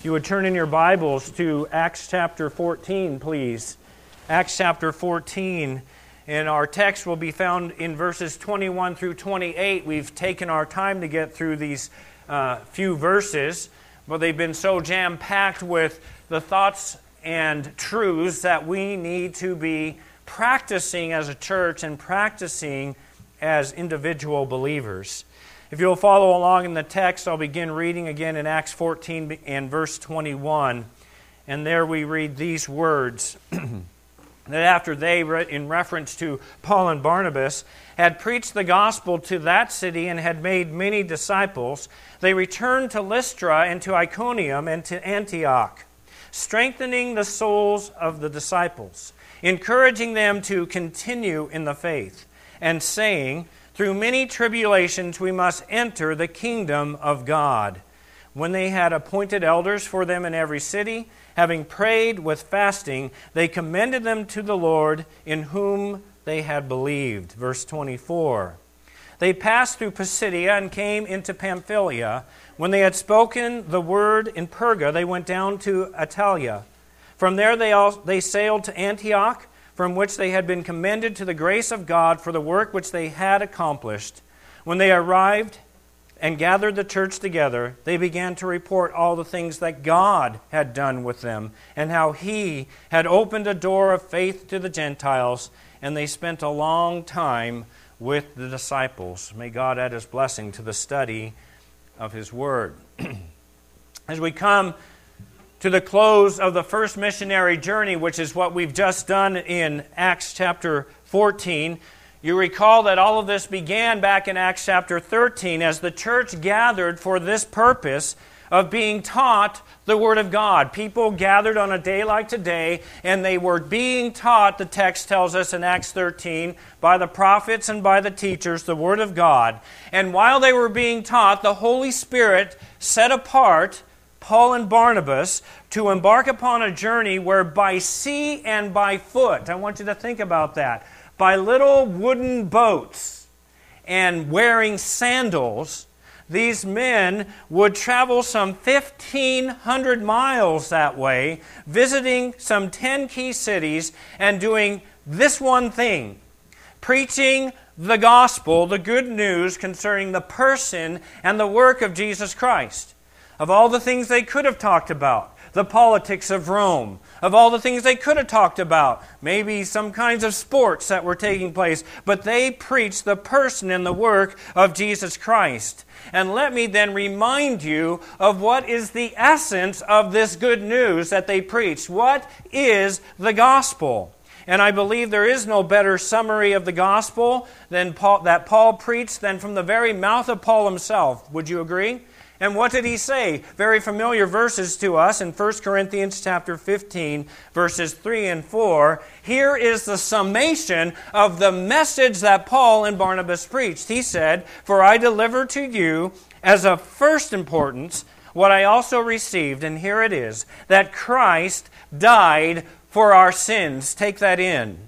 If you would turn in your Bibles to Acts chapter 14, please. Acts chapter 14, and our text will be found in verses 21 through 28. We've taken our time to get through these few verses, but they've been so jam-packed with the thoughts and truths that we need to be practicing as a church and practicing as individual believers. If you'll follow along in the text, I'll begin reading again in Acts 14 and verse 21. And there we read these words, that after they, in reference to Paul and Barnabas, had preached the gospel to that city and had made many disciples, they returned to Lystra and to Iconium and to Antioch, strengthening the souls of the disciples, encouraging them to continue in the faith, and saying, "Through many tribulations we must enter the kingdom of God." When they had appointed elders for them in every city, having prayed with fasting, they commended them to the Lord in whom they had believed. Verse 24. They passed through Pisidia and came into Pamphylia. When they had spoken the word in Perga, they went down to Attalia. From there they sailed to Antioch, from which they had been commended to the grace of God for the work which they had accomplished. When they arrived and gathered the church together, they began to report all the things that God had done with them, and how He had opened a door of faith to the Gentiles, and they spent a long time with the disciples. May God add His blessing to the study of His Word. As we come to the close of the first missionary journey, which is what we've just done in Acts chapter 14. You recall that all of this began back in Acts chapter 13 as the church gathered for this purpose of being taught the Word of God. People gathered on a day like today, and they were being taught, the text tells us in Acts 13, by the prophets and by the teachers, the Word of God. And while they were being taught, the Holy Spirit set apart Paul and Barnabas to embark upon a journey where by sea and by foot, I want you to think about that, by little wooden boats and wearing sandals, these men would travel some 1,500 miles that way, visiting some 10 key cities and doing this one thing, preaching the gospel, the good news concerning the person and the work of Jesus Christ. Of all the things they could have talked about, the politics of Rome, of all the things they could have talked about, maybe some kinds of sports that were taking place, but they preached the person and the work of Jesus Christ. And let me then remind you of what is the essence of this good news that they preached. What is the gospel? And I believe there is no better summary of the gospel than that Paul preached than from the very mouth of Paul himself. Would you agree? And what did he say? Very familiar verses to us in 1 Corinthians chapter 15, verses 3 and 4. Here is the summation of the message that Paul and Barnabas preached. He said, "For I delivered to you as of first importance what I also received," and here it is, "that Christ died for our sins." Take that in.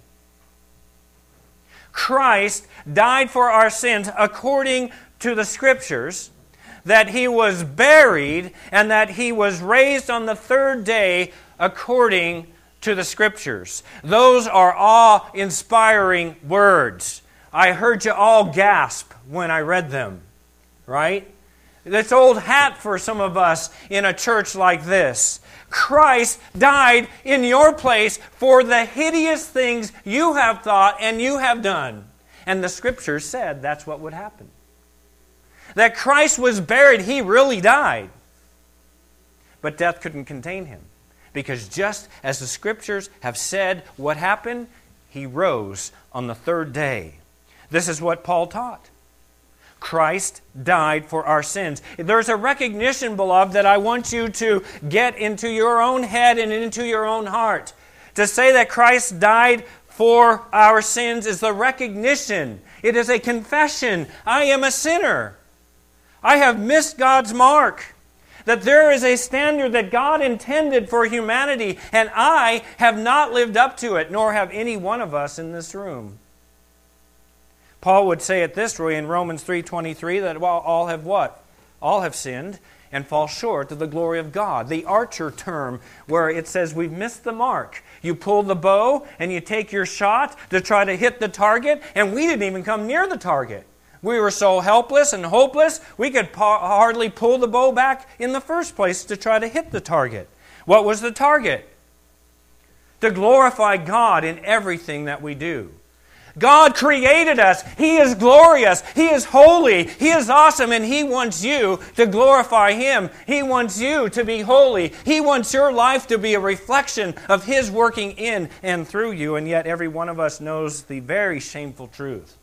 Christ died for our sins according to the Scriptures, that He was buried, and that He was raised on the third day according to the Scriptures. Those are awe-inspiring words. I heard you all gasp when I read them, right? It's old hat for some of us in a church like this. Christ died in your place for the hideous things you have thought and you have done. And the Scriptures said that's what would happen. That Christ was buried, He really died. But death couldn't contain Him. Because just as the Scriptures have said what happened, He rose on the third day. This is what Paul taught. Christ died for our sins. There's a recognition, beloved, that I want you to get into your own head and into your own heart. To say that Christ died for our sins is the recognition. It is a confession. I am a sinner. I have missed God's mark. That there is a standard that God intended for humanity, and I have not lived up to it, nor have any one of us in this room. Paul would say it this way in Romans 3:23, that all have what? All have sinned and fall short of the glory of God. The archer term, where it says we've missed the mark. You pull the bow and you take your shot to try to hit the target, and we didn't even come near the target. We were so helpless and hopeless, we could hardly pull the bow back in the first place to try to hit the target. What was the target? To glorify God in everything that we do. God created us. He is glorious. He is holy. He is awesome, and He wants you to glorify Him. He wants you to be holy. He wants your life to be a reflection of His working in and through you, and yet every one of us knows the very shameful truth.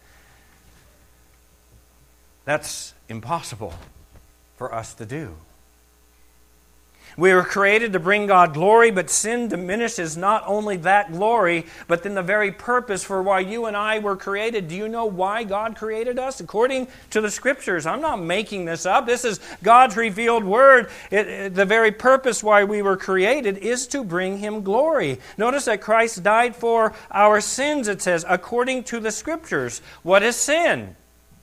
That's impossible for us to do. We were created to bring God glory, but sin diminishes not only that glory, but then the very purpose for why you and I were created. Do you know why God created us? According to the Scriptures. I'm not making this up. This is God's revealed Word. The very purpose why we were created is to bring Him glory. Notice that Christ died for our sins, it says, according to the Scriptures. What is sin?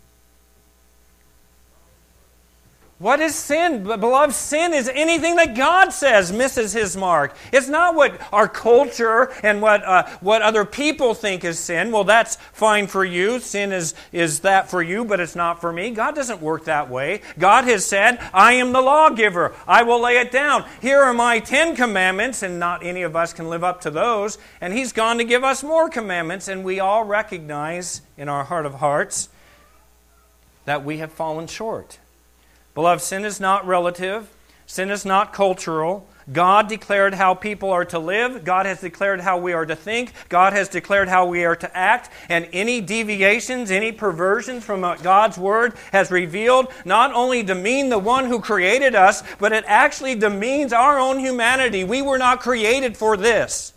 What is sin? Beloved, sin is anything that God says misses His mark. It's not what our culture and what other people think is sin. Well, that's fine for you. Sin is that for you, but it's not for me. God doesn't work that way. God has said, I am the lawgiver. I will lay it down. Here are my 10 commandments, and not any of us can live up to those. And He's gone to give us more commandments, and we all recognize in our heart of hearts that we have fallen short. Beloved, sin is not relative. Sin is not cultural. God declared how people are to live. God has declared how we are to think. God has declared how we are to act. And any deviations, any perversions from what God's Word has revealed not only demean the one who created us, but it actually demeans our own humanity. We were not created for this.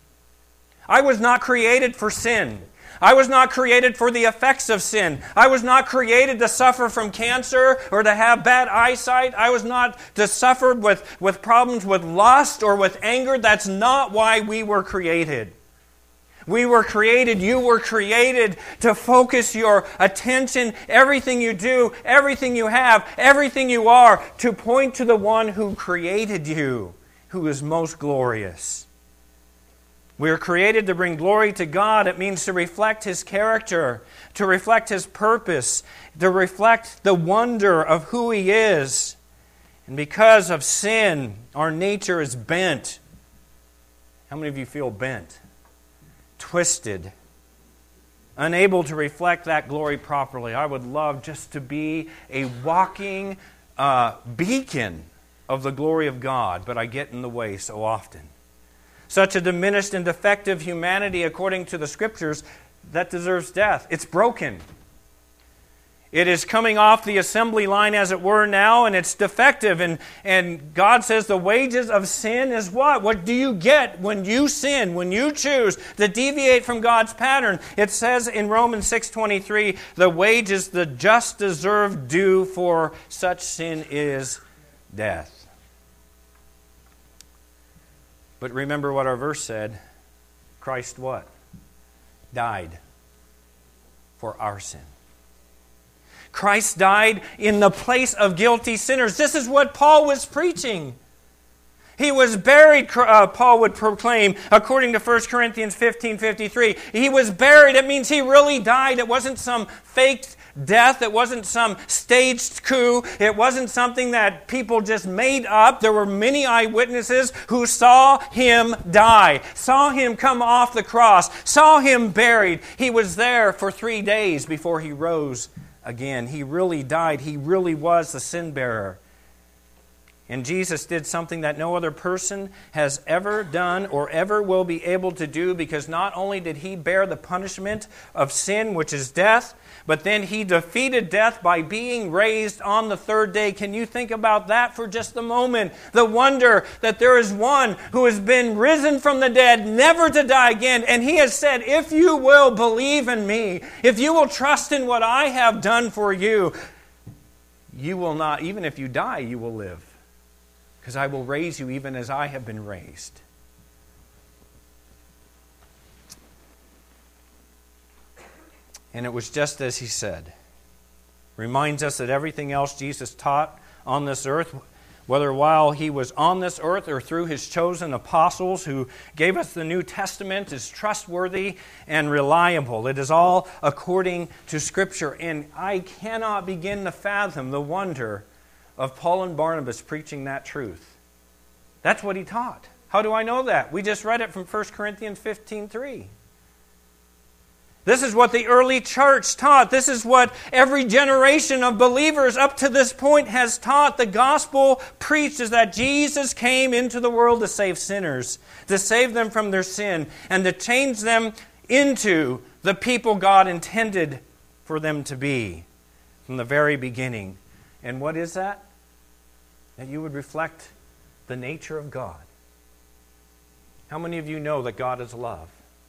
I was not created for sin. I was not created for the effects of sin. I was not created to suffer from cancer or to have bad eyesight. I was not to suffer with problems with lust or with anger. That's not why we were created. We were created, you were created to focus your attention, everything you do, everything you have, everything you are, to point to the one who created you, who is most glorious. We are created to bring glory to God. It means to reflect His character, to reflect His purpose, to reflect the wonder of who He is. And because of sin, our nature is bent. How many of you feel bent? Twisted. Unable to reflect that glory properly. I would love just to be a walking beacon of the glory of God, but I get in the way so often. Such a diminished and defective humanity, according to the Scriptures, that deserves death. It's broken. It is coming off the assembly line, as it were, now, and it's defective. And God says the wages of sin is what? What do you get when you sin, when you choose to deviate from God's pattern? It says in Romans 6:23, the wages, the just deserved due for such sin is death. But remember what our verse said. Christ what? Died for our sin. Christ died in the place of guilty sinners. This is what Paul was preaching. He was buried, Paul would proclaim, according to 1 Corinthians 15:53. He was buried. It means he really died. It wasn't some faked death. It wasn't some staged coup. It wasn't something that people just made up. There were many eyewitnesses who saw Him die, saw Him come off the cross, saw Him buried. He was there for 3 days before He rose again. He really died. He really was the sin bearer. And Jesus did something that no other person has ever done or ever will be able to do, because not only did He bear the punishment of sin, which is death, but then He defeated death by being raised on the third day. Can you think about that for just a moment? The wonder that there is one who has been risen from the dead, never to die again. And He has said, if you will believe in Me, if you will trust in what I have done for you, you will not, even if you die, you will live. Because I will raise you even as I have been raised. And it was just as He said. Reminds us that everything else Jesus taught on this earth, whether while he was on this earth or through his chosen apostles who gave us the New Testament, is trustworthy and reliable. It is all according to Scripture. And I cannot begin to fathom the wonder of Paul and Barnabas preaching that truth. That's what he taught. How do I know that? We just read it from 1 Corinthians 15:3. This is what the early church taught. This is what every generation of believers up to this point has taught. The gospel preached is that Jesus came into the world to save sinners, to save them from their sin, and to change them into the people God intended for them to be from the very beginning. And what is that? That you would reflect the nature of God. How many of you know that God is love?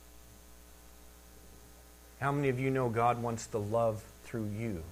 How many of you know God wants to love through you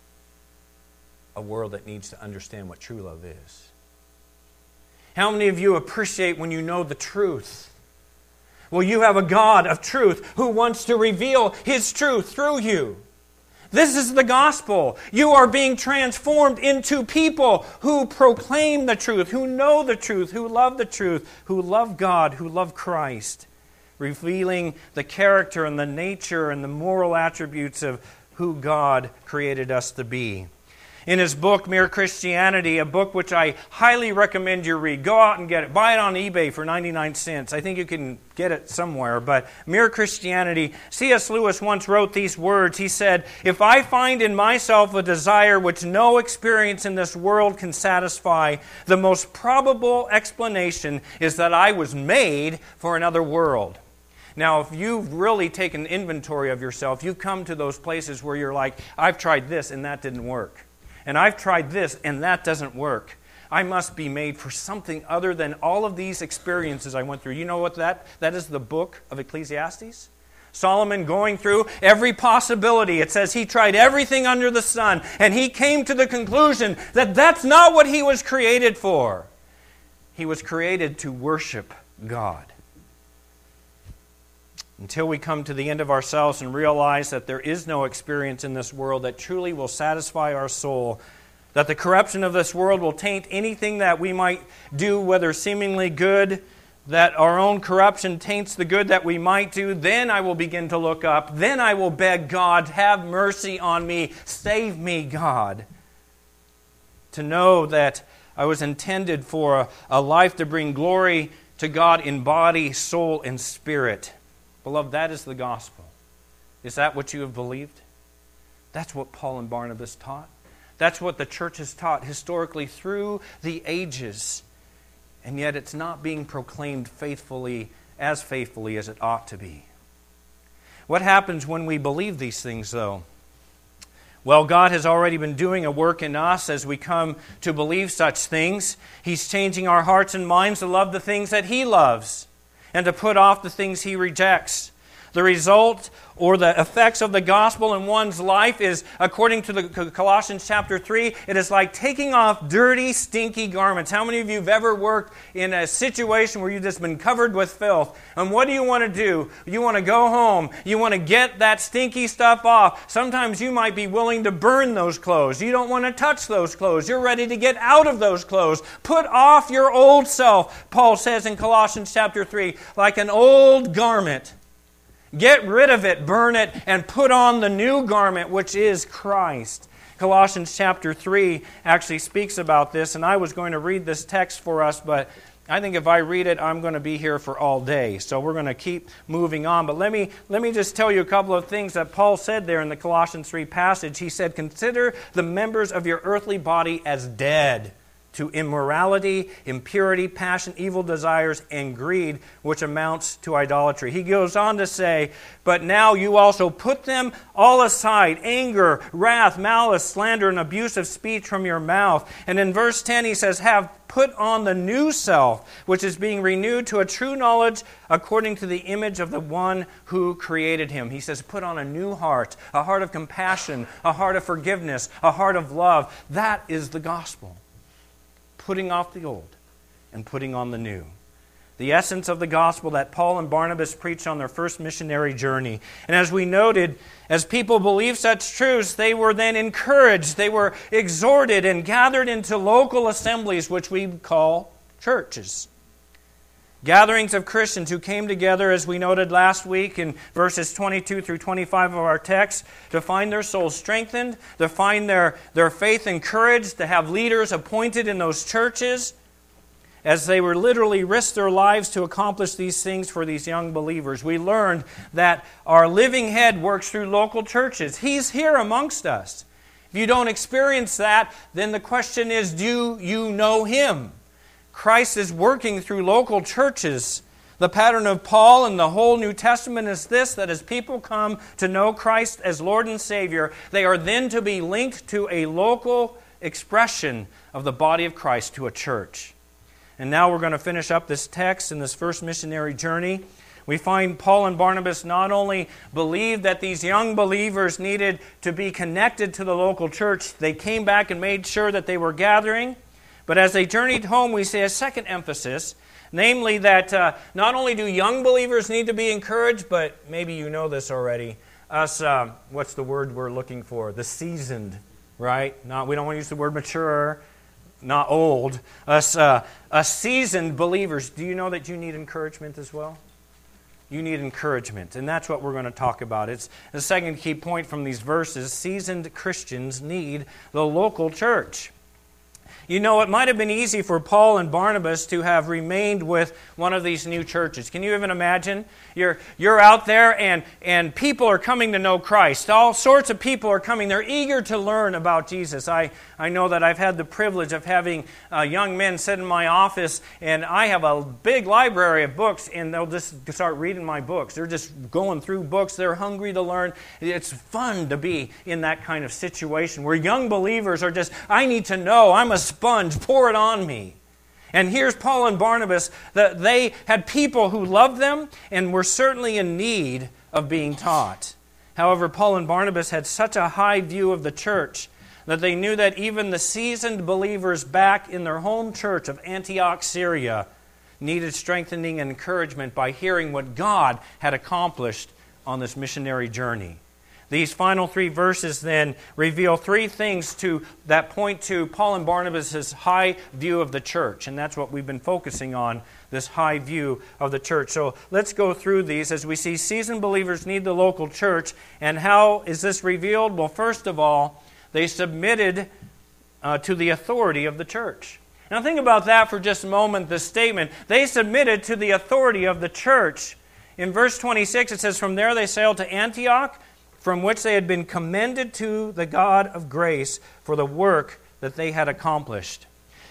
a world that needs to understand what true love is? How many of you appreciate when you know the truth? Well, you have a God of truth who wants to reveal His truth through you. This is the gospel. You are being transformed into people who proclaim the truth, who know the truth, who love the truth, who love God, who love Christ, revealing the character and the nature and the moral attributes of who God created us to be. In his book, Mere Christianity, a book which I highly recommend you read. Go out and get it. Buy it on eBay for 99 cents. I think you can get it somewhere. But Mere Christianity, C.S. Lewis once wrote these words. He said, "If I find in myself a desire which no experience in this world can satisfy, the most probable explanation is that I was made for another world." Now, if you've really taken inventory of yourself, you've come to those places where you're like, I've tried this and that didn't work. And I've tried this and that doesn't work. I must be made for something other than all of these experiences I went through. You know what that is? The book of Ecclesiastes. Solomon going through every possibility. It says he tried everything under the sun, and he came to the conclusion that that's not what he was created for. He was created to worship God. Until we come to the end of ourselves and realize that there is no experience in this world that truly will satisfy our soul, that the corruption of this world will taint anything that we might do, whether seemingly good, that our own corruption taints the good that we might do, then I will begin to look up. Then I will beg God, have mercy on me. Save me, God. To know that I was intended for a life to bring glory to God in body, soul, and spirit. Beloved, that is the gospel. Is that what you have believed? That's what Paul and Barnabas taught. That's what the church has taught historically through the ages. And yet it's not being proclaimed faithfully as it ought to be. What happens when we believe these things, though? Well, God has already been doing a work in us as we come to believe such things. He's changing our hearts and minds to love the things that He loves and to put off the things He rejects. The result or the effects of the gospel in one's life is, according to the Colossians chapter 3, it is like taking off dirty, stinky garments. How many of you have ever worked in a situation where you've just been covered with filth? And what do you want to do? You want to go home. You want to get that stinky stuff off. Sometimes you might be willing to burn those clothes. You don't want to touch those clothes. You're ready to get out of those clothes. Put off your old self, Paul says in Colossians chapter 3, like an old garment. Get rid of it, burn it, and put on the new garment, which is Christ. Colossians chapter 3 actually speaks about this, and I was going to read this text for us, but I think if I read it, I'm going to be here for all day. So we're going to keep moving on. But let me just tell you a couple of things that Paul said there in the Colossians 3 passage. He said, "Consider the members of your earthly body as dead to immorality, impurity, passion, evil desires, and greed, which amounts to idolatry." He goes on to say, "But now you also put them all aside, anger, wrath, malice, slander, and abusive speech from your mouth." And in verse 10 he says, "Have put on the new self, which is being renewed to a true knowledge according to the image of the one who created him." He says, put on a new heart, a heart of compassion, a heart of forgiveness, a heart of love. That is the gospel. Putting off the old and putting on the new. the essence of the gospel that Paul and Barnabas preached on their first missionary journey. And as we noted, as people believed such truths, they were then encouraged, they were exhorted and gathered into local assemblies, which we call churches. Gatherings of Christians who came together, as we noted last week in verses 22 through 25 of our text, to find their souls strengthened, to find their faith encouraged, to have leaders appointed in those churches, as they were literally risked their lives to accomplish these things for these young believers. We learned that our living head works through local churches. He's here amongst us. If you don't experience that, then the question is, do you know Him? Christ is working through local churches. The pattern of Paul and the whole New Testament is this, that as people come to know Christ as Lord and Savior, they are then to be linked to a local expression of the body of Christ, to a church. And now we're going to finish up this text in this first missionary journey. We find Paul and Barnabas not only believed that these young believers needed to be connected to the local church, they came back and made sure that they were gathering. But as they journeyed home, we see a second emphasis, namely that not only do young believers need to be encouraged, but maybe you know this already, us, what's the word we're looking for? The seasoned, right? We don't want to use the word mature, not old. Us seasoned believers, do you know that you need encouragement as well? You need encouragement, and that's what we're going to talk about. It's the second key point from these verses. Seasoned Christians need the local church. You know, it might have been easy for Paul and Barnabas to have remained with one of these new churches. Can you even imagine? You're out there and people are coming to know Christ. All sorts of people are coming. They're eager to learn about Jesus. I know that I've had the privilege of having young men sit in my office, and I have a big library of books, and they'll just start reading my books. They're just going through books. They're hungry to learn. It's fun to be in that kind of situation where young believers are just, I need to know. I'm a sponge. Pour it on me. And here's Paul and Barnabas. They had people who loved them and were certainly in need of being taught. However, Paul and Barnabas had such a high view of the church that they knew that even the seasoned believers back in their home church of Antioch, Syria, needed strengthening and encouragement by hearing what God had accomplished on this missionary journey. These final three verses then reveal three things that point to Paul and Barnabas' high view of the church. And that's what we've been focusing on, this high view of the church. So let's go through these as we see seasoned believers need the local church. And how is this revealed? Well, first of all, they submitted to the authority of the church. Now think about that for just a moment, this statement. They submitted to the authority of the church. In verse 26 it says, "From there they sailed to Antioch, from which they had been commended to the God of grace for the work that they had accomplished."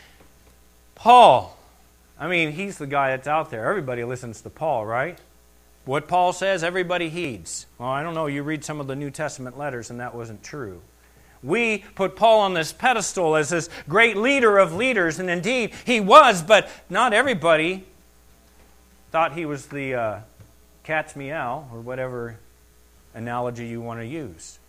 Paul, he's the guy that's out there. Everybody listens to Paul, right? What Paul says, everybody heeds. Well, I don't know, you read some of the New Testament letters and that wasn't true. We put Paul on this pedestal as this great leader of leaders, and indeed he was, but not everybody thought he was the cat's meow, or whatever analogy you want to use.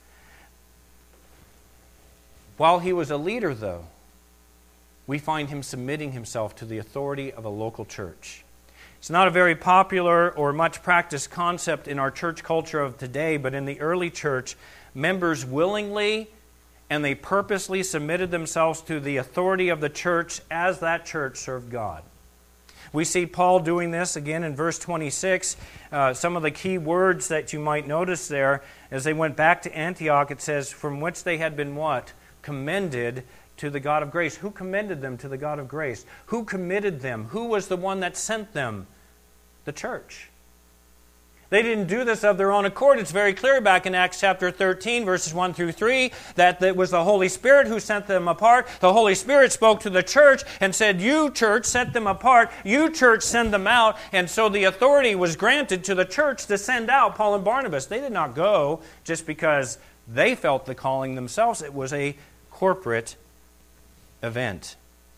While he was a leader, though, we find him submitting himself to the authority of a local church. It's not a very popular or much practiced concept in our church culture of today, but in the early church, members willingly and they purposely submitted themselves to the authority of the church as that church served God. We see Paul doing this again in verse 26. Some of the key words that you might notice there, as they went back to Antioch, it says, from which they had been what? Commended to the God of grace. Who commended them to the God of grace? Who committed them? Who was the one that sent them? The church. They didn't do this of their own accord. It's very clear back in Acts chapter 13, verses 1 through 3, that it was the Holy Spirit who sent them apart. The Holy Spirit spoke to the church and said, you, church, set them apart. You, church, send them out. And so the authority was granted to the church to send out Paul and Barnabas. They did not go just because they felt the calling themselves. It was a corporate event.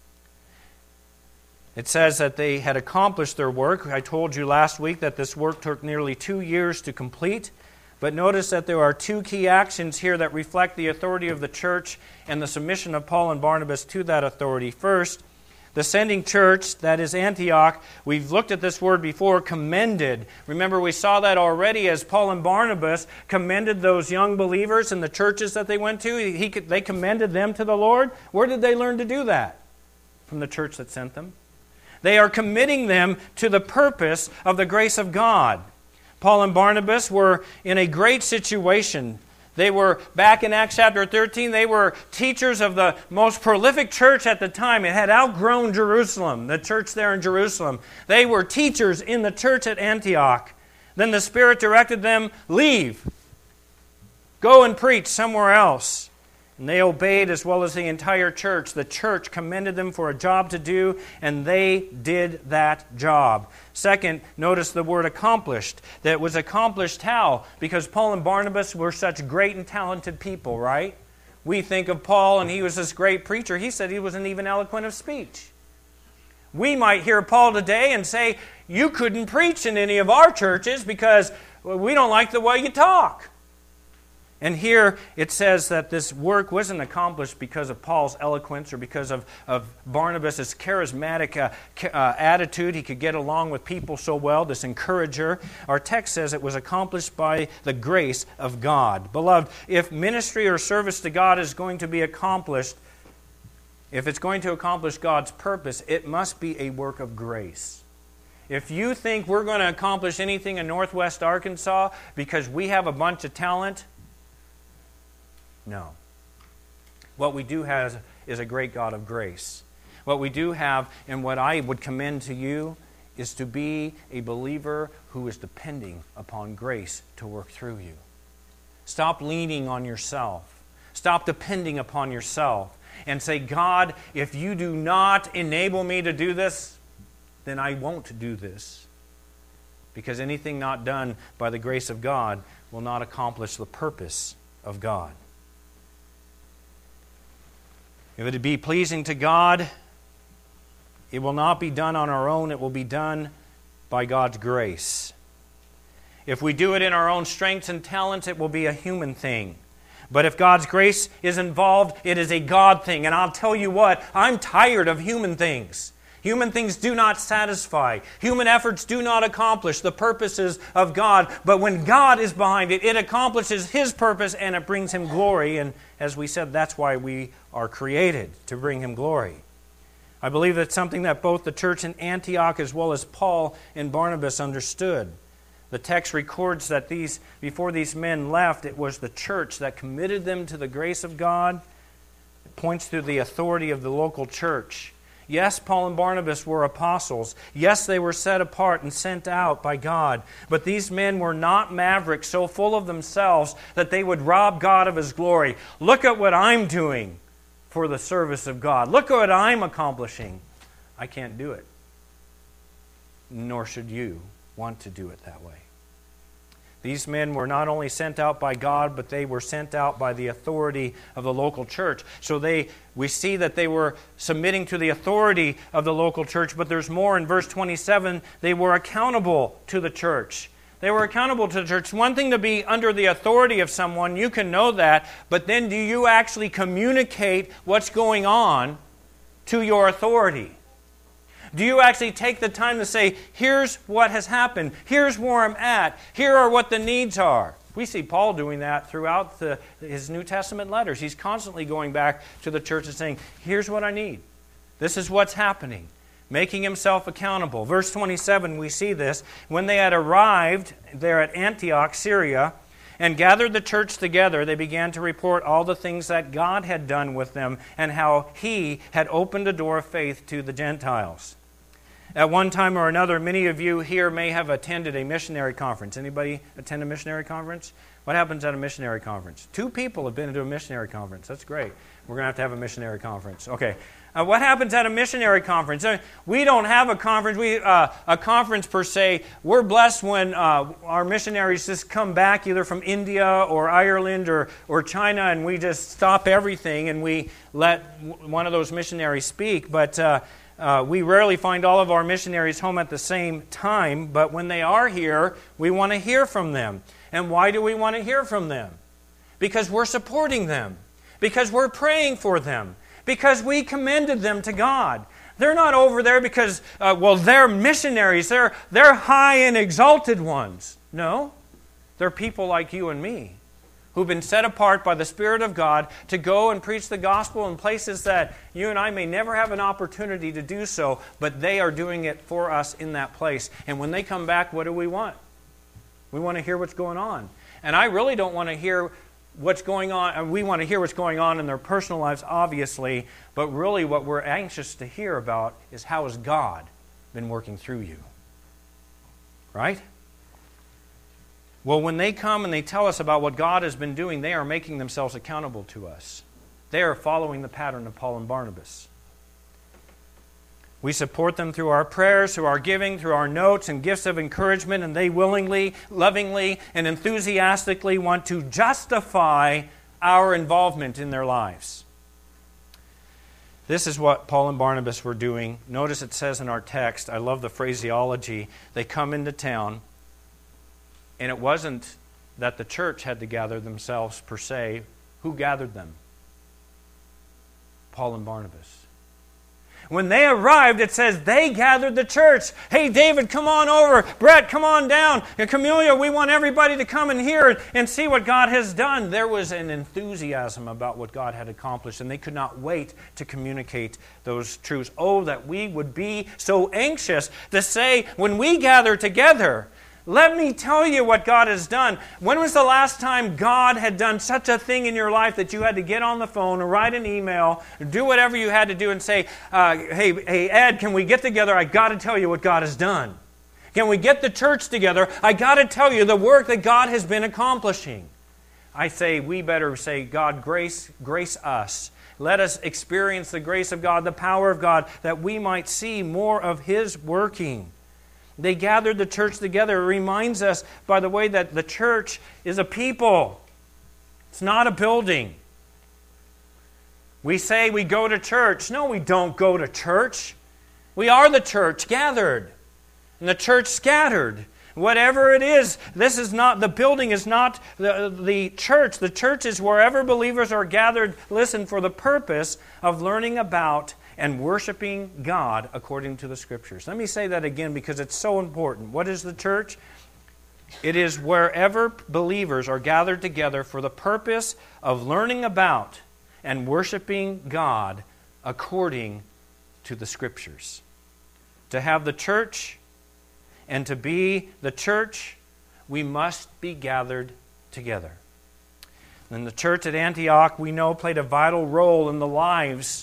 It says that they had accomplished their work. I told you last week that this work took nearly 2 years to complete. But notice that there are two key actions here that reflect the authority of the church and the submission of Paul and Barnabas to that authority. First, The sending church, that is Antioch, we've looked at this word before, commended. Remember, we saw that already as Paul and Barnabas commended those young believers in the churches that they went to. They commended them to the Lord. Where did they learn to do that? From the church that sent them. They are committing them to the purpose of the grace of God. Paul and Barnabas were in a great situation. They were, back in Acts chapter 13, they were teachers of the most prolific church at the time. It had outgrown Jerusalem, the church there in Jerusalem. They were teachers in the church at Antioch. Then the Spirit directed them, leave. Go and preach somewhere else. And they obeyed as well as the entire church. The church commended them for a job to do, and they did that job. Second, notice the word accomplished. That it was accomplished how? Because Paul and Barnabas were such great and talented people, right? We think of Paul, and he was this great preacher. He said he wasn't even eloquent of speech. We might hear Paul today and say, you couldn't preach in any of our churches because we don't like the way you talk. And here it says that this work wasn't accomplished because of Paul's eloquence or because of Barnabas' charismatic attitude. He could get along with people so well, this encourager. Our text says it was accomplished by the grace of God. Beloved, if ministry or service to God is going to be accomplished, if it's going to accomplish God's purpose, it must be a work of grace. If you think we're going to accomplish anything in Northwest Arkansas because we have a bunch of talent, no. What we do have is a great God of grace. What we do have, and what I would commend to you, is to be a believer who is depending upon grace to work through you. Stop leaning on yourself. Stop depending upon yourself. And say, God, if you do not enable me to do this, then I won't do this. Because anything not done by the grace of God will not accomplish the purpose of God. If it be pleasing to God, it will not be done on our own. It will be done by God's grace. If we do it in our own strengths and talents, it will be a human thing. But if God's grace is involved, it is a God thing. And I'll tell you what, I'm tired of human things. Human things do not satisfy. Human efforts do not accomplish the purposes of God. But when God is behind it, it accomplishes His purpose and it brings Him glory. And as we said, that's why we are created, to bring Him glory. I believe that's something that both the church in Antioch as well as Paul and Barnabas understood. The text records that before these men left, it was the church that committed them to the grace of God. It points to the authority of the local church. Yes, Paul and Barnabas were apostles. Yes, they were set apart and sent out by God. But these men were not mavericks so full of themselves that they would rob God of His glory. Look at what I'm doing for the service of God. Look at what I'm accomplishing. I can't do it. Nor should you want to do it that way. These men were not only sent out by God, but they were sent out by the authority of the local church. So we see that they were submitting to the authority of the local church, but there's more. In verse 27, they were accountable to the church. They were accountable to the church. It's one thing to be under the authority of someone, you can know that, but then do you actually communicate what's going on to your authority? Do you actually take the time to say, here's what has happened, here's where I'm at, here are what the needs are? We see Paul doing that throughout his New Testament letters. He's constantly going back to the church and saying, here's what I need. This is what's happening. Making himself accountable. Verse 27, we see this. When they had arrived there at Antioch, Syria, and gathered the church together, they began to report all the things that God had done with them and how He had opened a door of faith to the Gentiles. At one time or another, many of you here may have attended a missionary conference. Anybody attend a missionary conference? What happens at a missionary conference? 2 people have been to a missionary conference. That's great. We're going to have a missionary conference. Okay. What happens at a missionary conference? We don't have a conference. A conference per se. We're blessed when our missionaries just come back either from India or Ireland or China, and we just stop everything and we let one of those missionaries speak. But we rarely find all of our missionaries home at the same time, but when they are here, we want to hear from them. And why do we want to hear from them? Because we're supporting them. Because we're praying for them. Because we commended them to God. They're not over there because, they're missionaries. They're high and exalted ones. No, they're people like you and me who've been set apart by the Spirit of God to go and preach the gospel in places that you and I may never have an opportunity to do so, but they are doing it for us in that place. And when they come back, what do we want? We want to hear what's going on. And I really don't want to hear what's going on. We want to hear what's going on in their personal lives, obviously, but really what we're anxious to hear about is how has God been working through you? Right? Well, when they come and they tell us about what God has been doing, they are making themselves accountable to us. They are following the pattern of Paul and Barnabas. We support them through our prayers, through our giving, through our notes and gifts of encouragement, and they willingly, lovingly, and enthusiastically want to justify our involvement in their lives. This is what Paul and Barnabas were doing. Notice it says in our text, I love the phraseology, they come into town, and it wasn't that the church had to gather themselves per se. Who gathered them? Paul and Barnabas. When they arrived, it says they gathered the church. Hey, David, come on over. Brett, come on down. And Camelia, we want everybody to come and hear and see what God has done. There was an enthusiasm about what God had accomplished, and they could not wait to communicate those truths. Oh, that we would be so anxious to say, when we gather together, let me tell you what God has done. When was the last time God had done such a thing in your life that you had to get on the phone or write an email, or do whatever you had to do and say, hey, Ed, can we get together? I got to tell you what God has done. Can we get the church together? I got to tell you the work that God has been accomplishing. I say we better say, God, grace us. Let us experience the grace of God, the power of God, that we might see more of His working. They gathered the church together. It reminds us, by the way, that the church is a people. It's not a building. We say we go to church. No, we don't go to church. We are the church gathered. And the church scattered. Whatever it is, this is not, the building is not the church. The church is wherever believers are gathered, listen, for the purpose of learning about and worshiping God according to the Scriptures. Let me say that again because it's so important. What is the church? It is wherever believers are gathered together for the purpose of learning about and worshiping God according to the Scriptures. To have the church and to be the church, we must be gathered together. And the church at Antioch, we know, played a vital role in the lives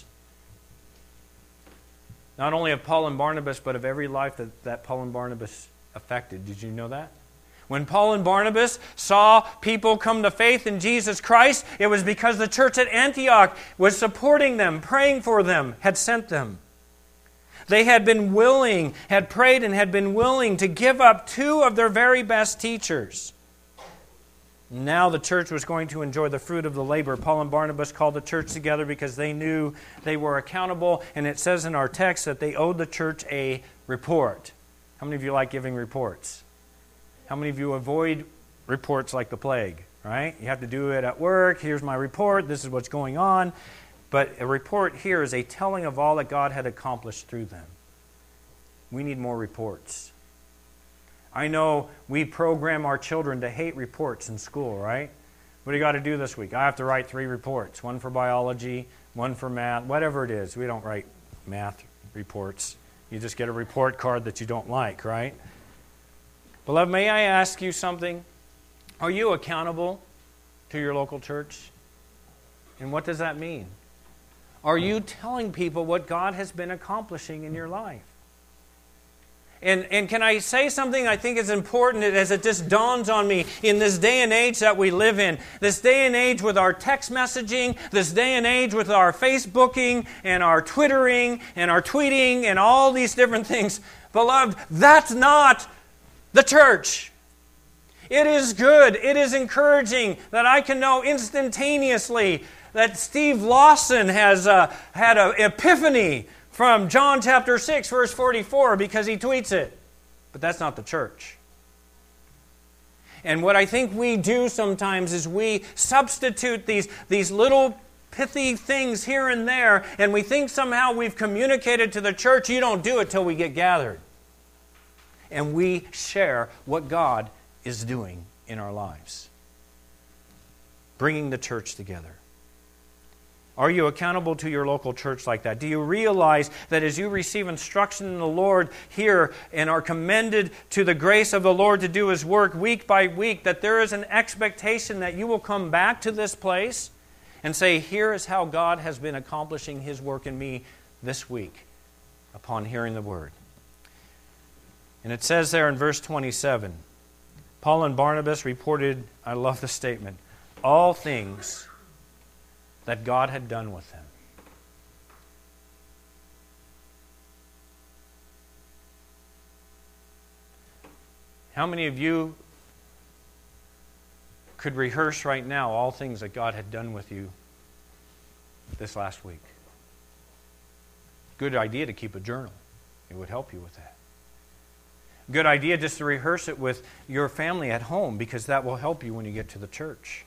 not only of Paul and Barnabas, but of every life that Paul and Barnabas affected. Did you know that? When Paul and Barnabas saw people come to faith in Jesus Christ, it was because the church at Antioch was supporting them, praying for them, had sent them. They had been willing, had prayed and had been willing to give up two of their very best teachers. Now the church was going to enjoy the fruit of the labor. Paul and Barnabas called the church together because they knew they were accountable, and it says in our text that they owed the church a report. How many of you like giving reports? How many of you avoid reports like the plague, right? You have to do it at work. Here's my report. This is what's going on. But a report here is a telling of all that God had accomplished through them. We need more reports. I know we program our children to hate reports in school, right? What do you got to do this week? I have to write 3 reports. 1 for biology, 1 for math, whatever it is. We don't write math reports. You just get a report card that you don't like, right? Beloved, may I ask you something? Are you accountable to your local church? And what does that mean? Are you telling people what God has been accomplishing in your life? And can I say something I think is important as it just dawns on me in this day and age that we live in? This day and age with our text messaging, this day and age with our Facebooking and our Twittering and our tweeting and all these different things. Beloved, that's not the church. It is good, it is encouraging that I can know instantaneously that Steve Lawson has had an epiphany from John chapter 6, verse 44, because he tweets it. But that's not the church. And what I think we do sometimes is we substitute these little pithy things here and there, and we think somehow we've communicated to the church. You don't do it till we get gathered. And we share what God is doing in our lives. Bringing the church together. Are you accountable to your local church like that? Do you realize that as you receive instruction in the Lord here and are commended to the grace of the Lord to do His work week by week, that there is an expectation that you will come back to this place and say, here is how God has been accomplishing His work in me this week upon hearing the Word. And it says there in verse 27, Paul and Barnabas reported, I love the statement, all things that God had done with them. How many of you could rehearse right now all things that God had done with you this last week? Good idea to keep a journal. It would help you with that. Good idea just to rehearse it with your family at home, because that will help you when you get to the church.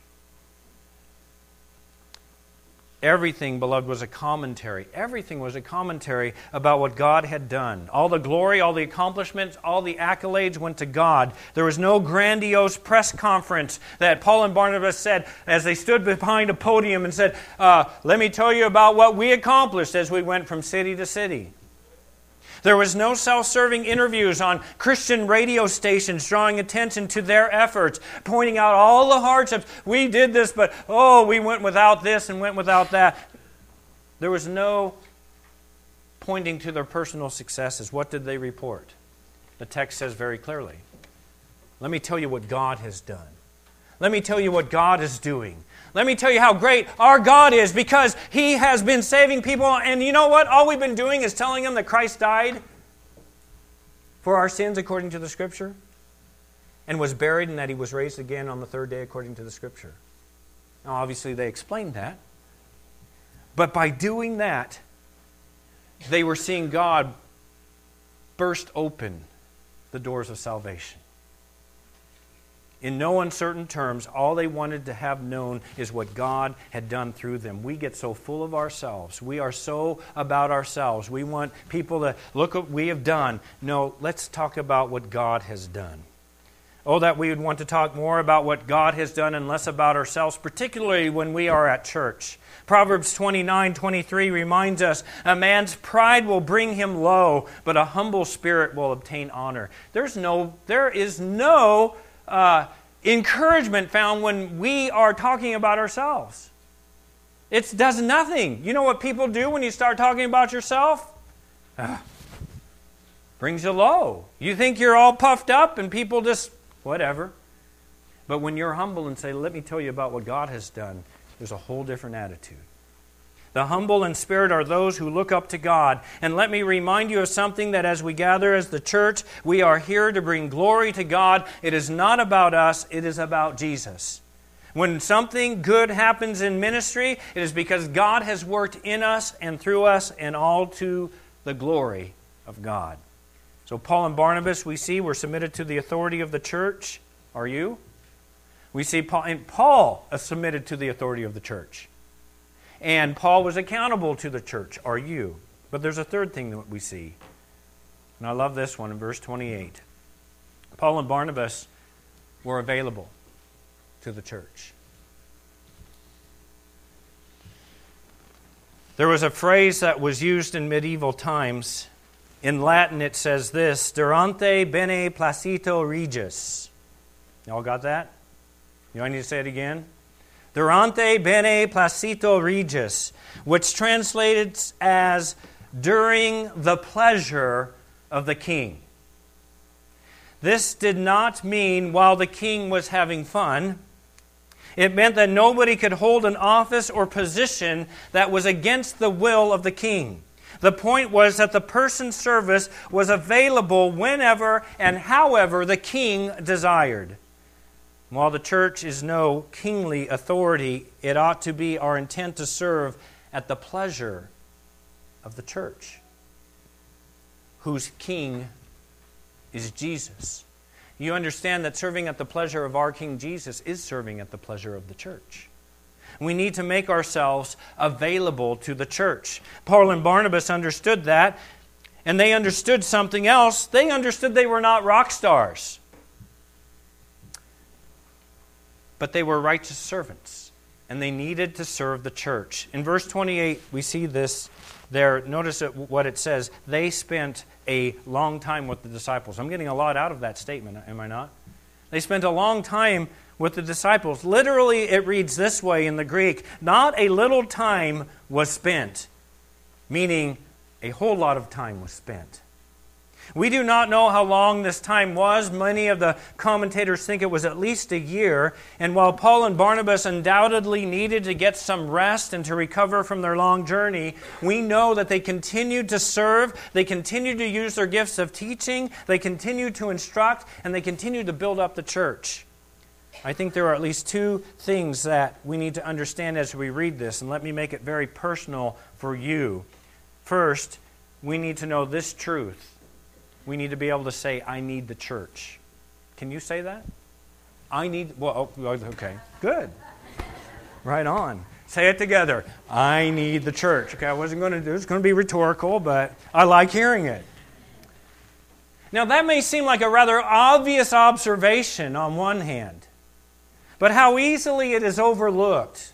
Everything, beloved, was a commentary. Everything was a commentary about what God had done. All the glory, all the accomplishments, all the accolades went to God. There was no grandiose press conference that Paul and Barnabas said as they stood behind a podium and said, let me tell you about what we accomplished as we went from city to city. There was no self-serving interviews on Christian radio stations drawing attention to their efforts, pointing out all the hardships. We did this, but we went without this and went without that. There was no pointing to their personal successes. What did they report? The text says very clearly, let me tell you what God has done. Let me tell you what God is doing. Let me tell you how great our God is, because He has been saving people. And you know what? All we've been doing is telling them that Christ died for our sins according to the Scripture, and was buried, and that He was raised again on the third day according to the Scripture. Now, obviously, they explained that. But by doing that, they were seeing God burst open the doors of salvation. In no uncertain terms, all they wanted to have known is what God had done through them. We get so full of ourselves. We are so about ourselves. We want people to look at what we have done. No, let's talk about what God has done. Oh, that we would want to talk more about what God has done and less about ourselves, particularly when we are at church. Proverbs 29:23 reminds us, a man's pride will bring him low, but a humble spirit will obtain honor. There is no encouragement found when we are talking about ourselves. It does nothing. You know what people do when you start talking about yourself? Brings you low. You think you're all puffed up and people just, whatever. But when you're humble and say, let me tell you about what God has done, there's a whole different attitude. The humble in spirit are those who look up to God. And let me remind you of something, that as we gather as the church, we are here to bring glory to God. It is not about us, it is about Jesus. When something good happens in ministry, it is because God has worked in us and through us, and all to the glory of God. So Paul and Barnabas, we see, were submitted to the authority of the church. Are you? We see Paul is submitted to the authority of the church. And Paul was accountable to the church. Are you? But there's a third thing that we see. And I love this one in verse 28. Paul and Barnabas were available to the church. There was a phrase that was used in medieval times. In Latin it says this, durante bene placito regis. Y'all got that? You want me to say it again? Durante bene placito regis, which translates as during the pleasure of the king. This did not mean while the king was having fun. It meant that nobody could hold an office or position that was against the will of the king. The point was that the person's service was available whenever and however the king desired. While the church is no kingly authority, it ought to be our intent to serve at the pleasure of the church, whose king is Jesus. You understand that serving at the pleasure of our King Jesus is serving at the pleasure of the church. We need to make ourselves available to the church. Paul and Barnabas understood that, and they understood something else. They understood they were not rock stars, but they were righteous servants, and they needed to serve the church. In verse 28, we see this there. Notice what it says. They spent a long time with the disciples. I'm getting a lot out of that statement, am I not? They spent a long time with the disciples. Literally, it reads this way in the Greek: not a little time was spent, meaning a whole lot of time was spent. We do not know how long this time was. Many of the commentators think it was at least a year. And while Paul and Barnabas undoubtedly needed to get some rest and to recover from their long journey, we know that they continued to serve, they continued to use their gifts of teaching, they continued to instruct, and they continued to build up the church. I think there are at least two things that we need to understand as we read this, and let me make it very personal for you. First, we need to know this truth. We need to be able to say, I need the church. Can you say that? Okay, good. Right on. Say it together. I need the church. Okay, I wasn't going to do it. It's going to be rhetorical, but I like hearing it. Now, that may seem like a rather obvious observation on one hand, but how easily it is overlooked.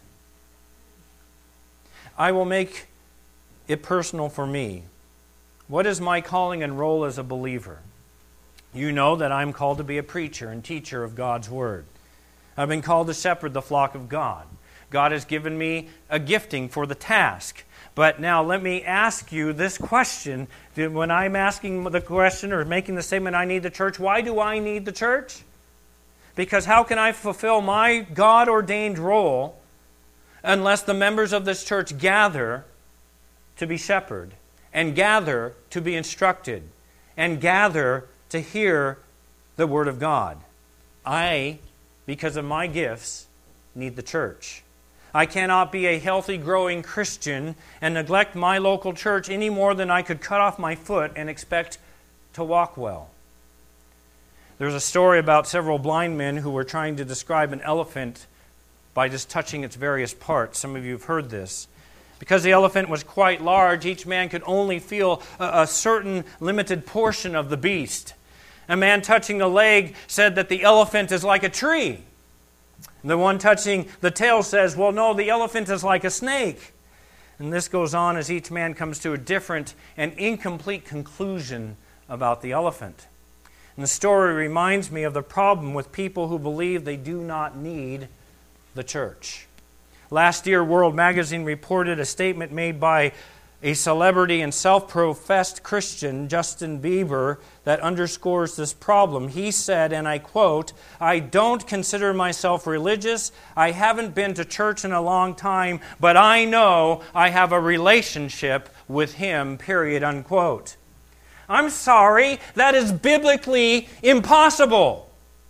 I will make it personal for me. What is my calling and role as a believer? You know that I'm called to be a preacher and teacher of God's Word. I've been called to shepherd the flock of God. God has given me a gifting for the task. But now let me ask you this question. When I'm asking the question or making the statement, I need the church, why do I need the church? Because how can I fulfill my God-ordained role unless the members of this church gather to be shepherded, and gather to be instructed, and gather to hear the Word of God? I, because of my gifts, need the church. I cannot be a healthy, growing Christian and neglect my local church any more than I could cut off my foot and expect to walk well. There's a story about several blind men who were trying to describe an elephant by just touching its various parts. Some of you have heard this. Because the elephant was quite large, each man could only feel a certain limited portion of the beast. A man touching the leg said that the elephant is like a tree. The one touching the tail says, well, no, the elephant is like a snake. And this goes on as each man comes to a different and incomplete conclusion about the elephant. And the story reminds me of the problem with people who believe they do not need the church. Last year, World Magazine reported a statement made by a celebrity and self-professed Christian, Justin Bieber, that underscores this problem. He said, and I quote, "I don't consider myself religious. I haven't been to church in a long time, but I know I have a relationship with Him," period, unquote. I'm sorry, that is biblically impossible.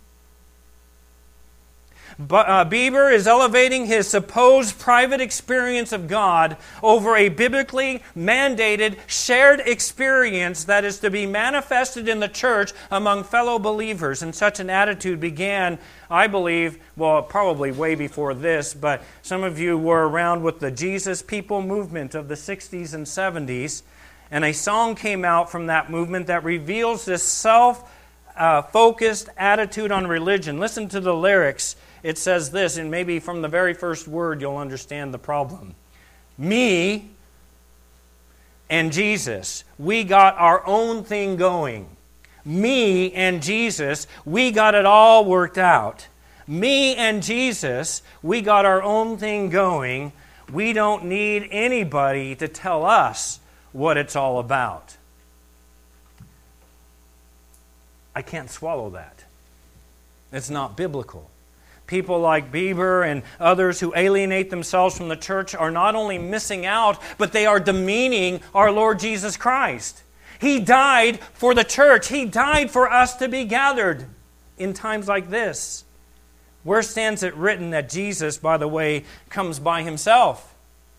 Bieber is elevating his supposed private experience of God over a biblically mandated shared experience that is to be manifested in the church among fellow believers. And such an attitude began, I believe, well, probably way before this, but some of you were around with the Jesus People movement of the 60s and 70s, and a song came out from that movement that reveals this self-focused attitude on religion. Listen to the lyrics. It says this, and maybe from the very first word you'll understand the problem. Me and Jesus, we got our own thing going. Me and Jesus, we got it all worked out. Me and Jesus, we got our own thing going. We don't need anybody to tell us what it's all about. I can't swallow that. It's not biblical. People like Bieber and others who alienate themselves from the church are not only missing out, but they are demeaning our Lord Jesus Christ. He died for the church. He died for us to be gathered in times like this. Where stands it written that Jesus, by the way, comes by Himself?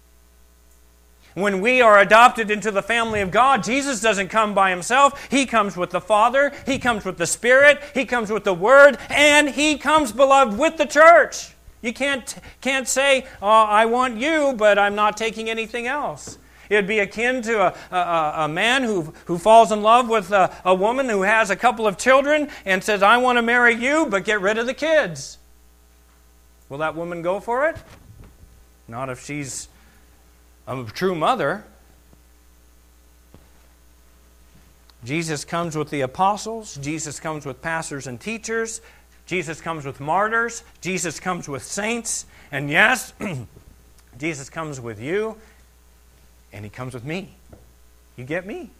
When we are adopted into the family of God, Jesus doesn't come by Himself. He comes with the Father. He comes with the Spirit. He comes with the Word. And He comes, beloved, with the church. You can't say, I want you, but I'm not taking anything else. It'd be akin to a man who falls in love with a woman who has a couple of children and says, I want to marry you, but get rid of the kids. Will that woman go for it? Not if she's a true mother. Jesus comes with the apostles. Jesus comes with pastors and teachers. Jesus comes with martyrs. Jesus comes with saints. And yes, Jesus comes with you. And He comes with me. You get me?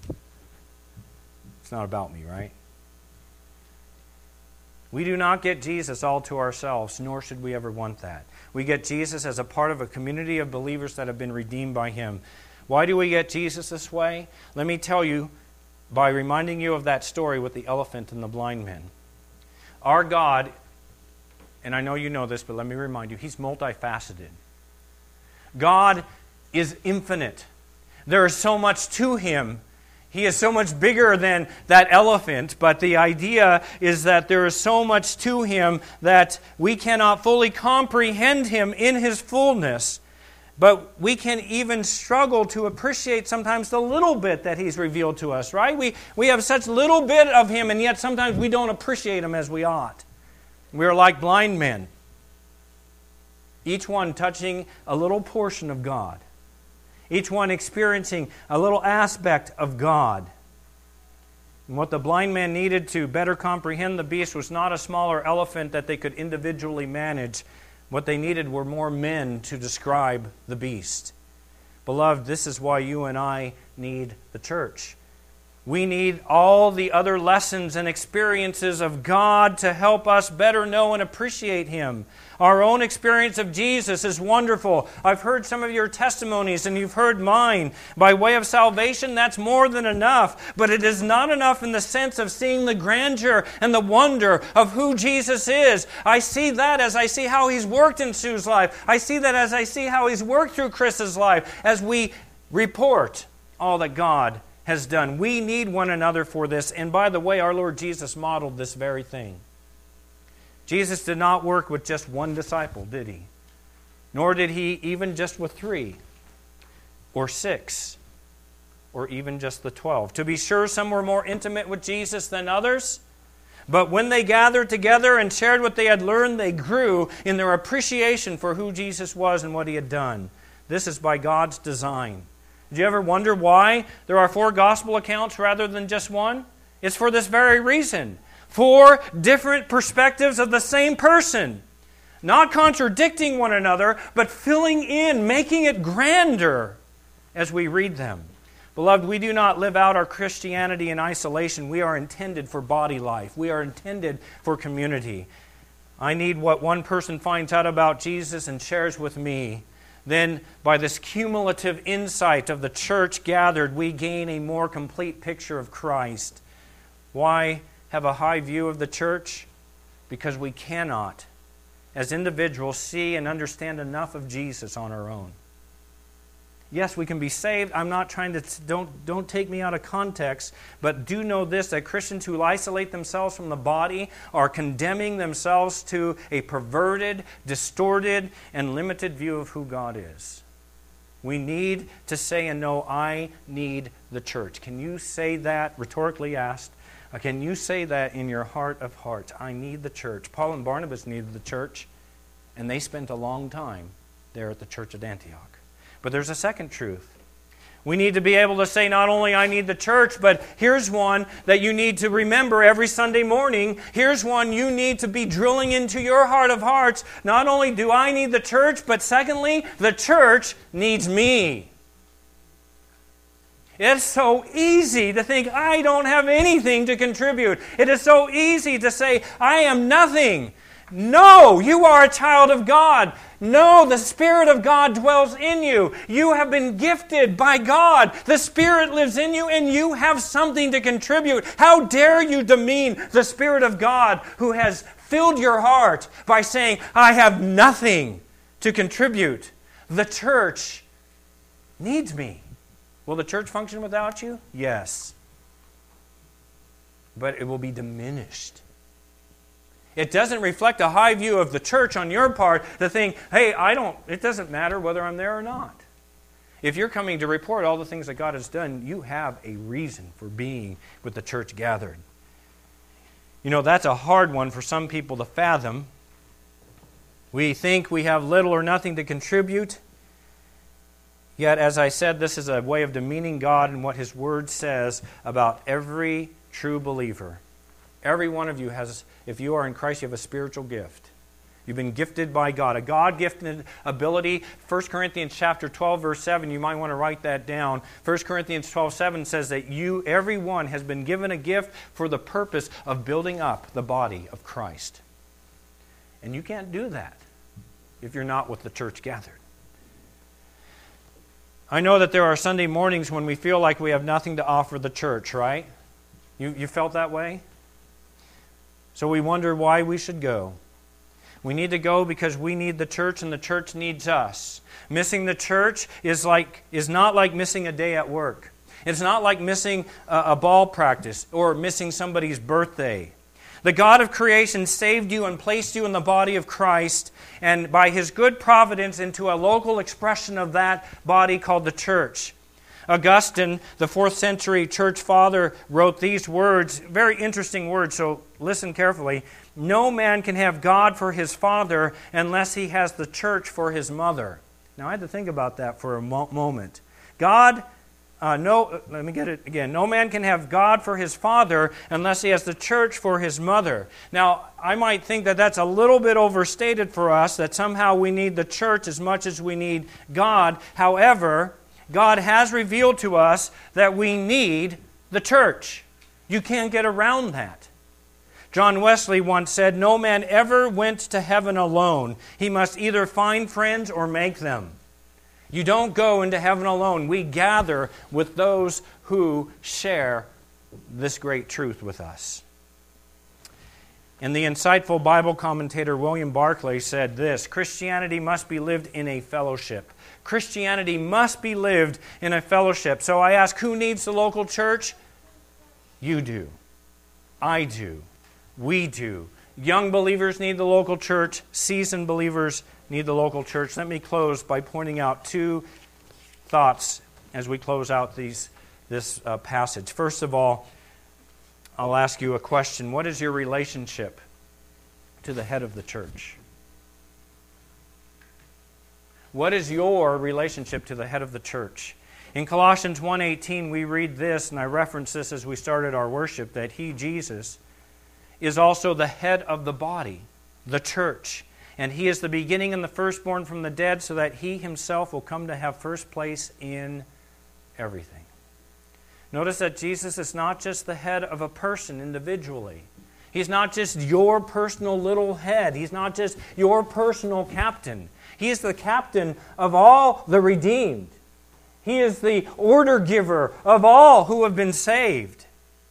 It's not about me, right? We do not get Jesus all to ourselves, nor should we ever want that. We get Jesus as a part of a community of believers that have been redeemed by Him. Why do we get Jesus this way? Let me tell you by reminding you of that story with the elephant and the blind men. Our God, and I know you know this, but let me remind you, He's multifaceted. God is infinite. There is so much to Him. He is so much bigger than that elephant, but the idea is that there is so much to Him that we cannot fully comprehend Him in His fullness. But we can even struggle to appreciate sometimes the little bit that He's revealed to us, right? We have such little bit of Him, and yet sometimes we don't appreciate Him as we ought. We're like blind men, each one touching a little portion of God. Each one experiencing a little aspect of God. And what the blind man needed to better comprehend the beast was not a smaller elephant that they could individually manage. What they needed were more men to describe the beast. Beloved, this is why you and I need the church. We need all the other lessons and experiences of God to help us better know and appreciate Him. Our own experience of Jesus is wonderful. I've heard some of your testimonies and you've heard mine. By way of salvation, that's more than enough. But it is not enough in the sense of seeing the grandeur and the wonder of who Jesus is. I see that as I see how He's worked in Sue's life. I see that as I see how He's worked through Chris's life. As we report all that God has done. We need one another for this. And by the way, our Lord Jesus modeled this very thing. Jesus did not work with just one disciple, did He? Nor did He even just with 3 or 6 or even just the 12. To be sure, some were more intimate with Jesus than others. But when they gathered together and shared what they had learned, they grew in their appreciation for who Jesus was and what He had done. This is by God's design. Did you ever wonder why there are 4 gospel accounts rather than just one? It's for this very reason. 4 different perspectives of the same person. Not contradicting one another, but filling in, making it grander as we read them. Beloved, we do not live out our Christianity in isolation. We are intended for body life. We are intended for community. I need what one person finds out about Jesus and shares with me. Then, by this cumulative insight of the church gathered, we gain a more complete picture of Christ. Why have a high view of the church? Because we cannot, as individuals, see and understand enough of Jesus on our own. Yes, we can be saved. I'm not trying to, don't take me out of context, but do know this, that Christians who isolate themselves from the body are condemning themselves to a perverted, distorted, and limited view of who God is. We need to say and know, I need the church. Can you say that, rhetorically asked? Can you say that in your heart of hearts? I need the church. Paul and Barnabas needed the church, and they spent a long time there at the church at Antioch. But there's a second truth. We need to be able to say not only I need the church, but here's one that you need to remember every Sunday morning. Here's one you need to be drilling into your heart of hearts. Not only do I need the church, but secondly, the church needs me. It's so easy to think I don't have anything to contribute. It is so easy to say I am nothing. No, you are a child of God. No, the Spirit of God dwells in you. You have been gifted by God. The Spirit lives in you and you have something to contribute. How dare you demean the Spirit of God who has filled your heart by saying, I have nothing to contribute. The church needs me. Will the church function without you? Yes. But it will be diminished. It doesn't reflect a high view of the church on your part to think, hey, it doesn't matter whether I'm there or not. If you're coming to report all the things that God has done, you have a reason for being with the church gathered. You know, that's a hard one for some people to fathom. We think we have little or nothing to contribute. Yet, as I said, this is a way of demeaning God and what His Word says about every true believer. Every one of you has, if you are in Christ, you have a spiritual gift. You've been gifted by God, a God-gifted ability. 1 Corinthians chapter 12, verse 7, you might want to write that down. 1 Corinthians 12, 7 says that everyone has been given a gift for the purpose of building up the body of Christ. And you can't do that if you're not with the church gathered. I know that there are Sunday mornings when we feel like we have nothing to offer the church, right? You felt that way? So we wonder why we should go. We need to go because we need the church and the church needs us. Missing the church is not like missing a day at work. It's not like missing a ball practice or missing somebody's birthday. The God of creation saved you and placed you in the body of Christ, and by His good providence into a local expression of that body called the church. Augustine, the 4th century church father, wrote these words, very interesting words, so listen carefully. No man can have God for his father unless he has the church for his mother. Now I had to think about that for a moment. Let me get it again. No man can have God for his father unless he has the church for his mother. Now, I might think that that's a little bit overstated for us, that somehow we need the church as much as we need God. However, God has revealed to us that we need the church. You can't get around that. John Wesley once said, "No man ever went to heaven alone. He must either find friends or make them." You don't go into heaven alone. We gather with those who share this great truth with us. And the insightful Bible commentator William Barclay said this, Christianity must be lived in a fellowship. Christianity must be lived in a fellowship. So I ask, who needs the local church? You do. I do. We do. Young believers need the local church. Seasoned believers need the local church. Let me close by pointing out two thoughts as we close out this passage. First of all, I'll ask you a question. What is your relationship to the head of the church? What is your relationship to the head of the church? In Colossians 1:18, we read this, and I referenced this as we started our worship, that He, Jesus, is also the head of the body, the church. And He is the beginning and the firstborn from the dead, so that He Himself will come to have first place in everything. Notice that Jesus is not just the head of a person individually. He's not just your personal little head. He's not just your personal captain. He is the captain of all the redeemed. He is the order giver of all who have been saved.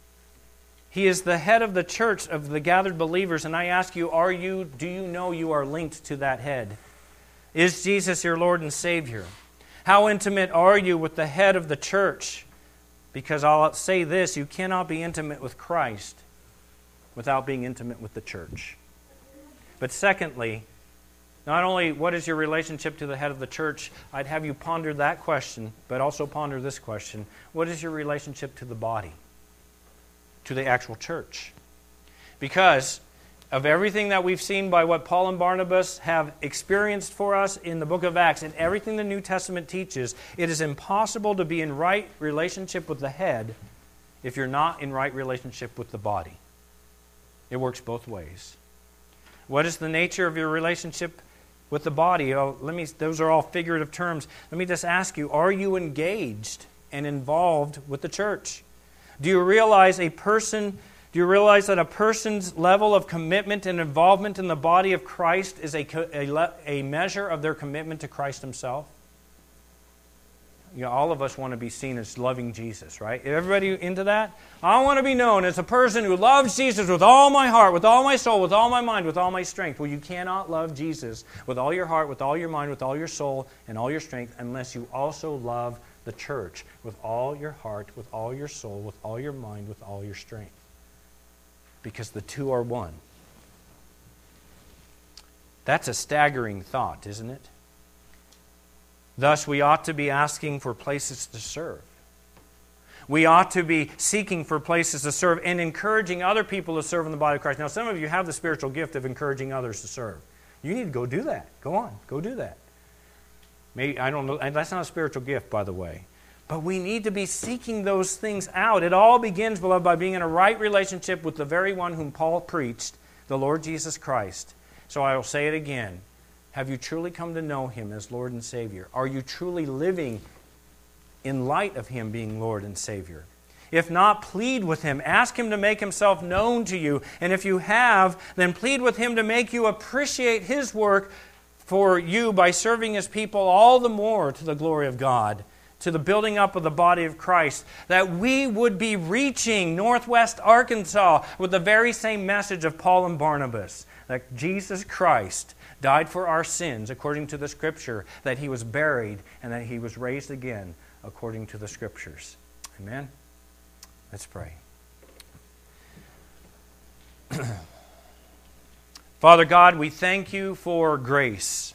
He is the head of the church of the gathered believers. And I ask you, do you know you are linked to that head? Is Jesus your Lord and Savior? How intimate are you with the head of the church? Because I'll say this, you cannot be intimate with Christ without being intimate with the church. But secondly, not only what is your relationship to the head of the church, I'd have you ponder that question, but also ponder this question. What is your relationship to the body? To the actual church? Because of everything that we've seen by what Paul and Barnabas have experienced for us in the book of Acts and everything the New Testament teaches, it is impossible to be in right relationship with the head if you're not in right relationship with the body. It works both ways. What is the nature of your relationship with the body? Those are all figurative terms. Let me just ask you, are you engaged and involved with the church? Do you realize that a person's level of commitment and involvement in the body of Christ is a measure of their commitment to Christ Himself? You know, all of us want to be seen as loving Jesus, right? Everybody into that? I want to be known as a person who loves Jesus with all my heart, with all my soul, with all my mind, with all my strength. Well, you cannot love Jesus with all your heart, with all your mind, with all your soul, and all your strength unless you also love the church with all your heart, with all your soul, with all your mind, with all your strength. Because the two are one. That's a staggering thought, isn't it? Thus, we ought to be asking for places to serve. We ought to be seeking for places to serve and encouraging other people to serve in the body of Christ. Now, some of you have the spiritual gift of encouraging others to serve. You need to go do that. Go on, go do that. Maybe, I don't know, and that's not a spiritual gift, by the way. But we need to be seeking those things out. It all begins, beloved, by being in a right relationship with the very one whom Paul preached, the Lord Jesus Christ. So I will say it again. Have you truly come to know Him as Lord and Savior? Are you truly living in light of Him being Lord and Savior? If not, plead with Him. Ask Him to make Himself known to you. And if you have, then plead with Him to make you appreciate His work for you by serving His people all the more to the glory of God, to the building up of the body of Christ, that we would be reaching Northwest Arkansas with the very same message of Paul and Barnabas, that Jesus Christ died for our sins according to the Scripture, that He was buried, and that He was raised again according to the Scriptures. Amen? Let's pray. Father God, we thank You for grace.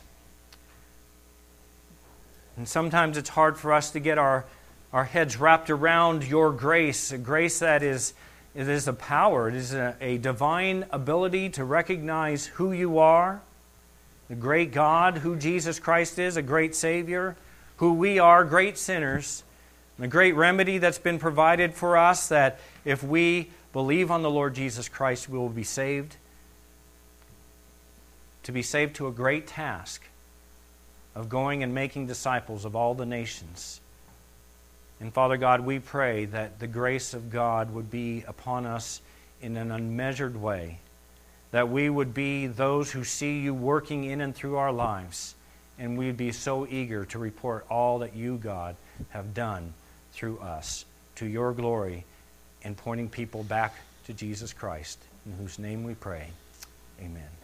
And sometimes it's hard for us to get our heads wrapped around Your grace, a grace that is a power. It is a divine ability to recognize who You are, the great God, who Jesus Christ is, a great Savior, who we are, great sinners, and the great remedy that's been provided for us, that if we believe on the Lord Jesus Christ, we will be saved. To be saved to a great task of going and making disciples of all the nations. And Father God, we pray that the grace of God would be upon us in an unmeasured way, that we would be those who see You working in and through our lives, and we'd be so eager to report all that You, God, have done through us to Your glory and pointing people back to Jesus Christ, in whose name we pray. Amen.